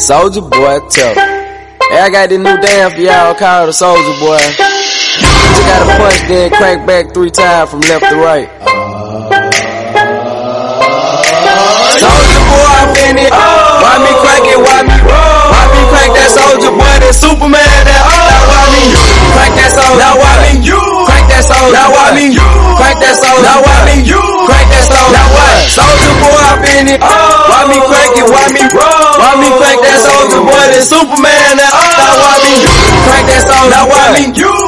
Soulja Boy, tell me. Hey, I got this new dance for y'all called the Soulja Boy. You gotta punch, then crank back 3 times from left to right. Soulja Boy, I'm in it. Why me crank it? Why me roll? Why me crank that Soulja Boy? That Superman, that Now why me crank that Soulja? Now why me crank that Soulja? Now why me crank that Soulja? Now why me crank that Soulja? Now what? Soulja Boy, I'm in it. Why me crank it? Why me roll? Why me crank that Soulja Boy? That Superman, that Now why me crank that Soulja? Now why me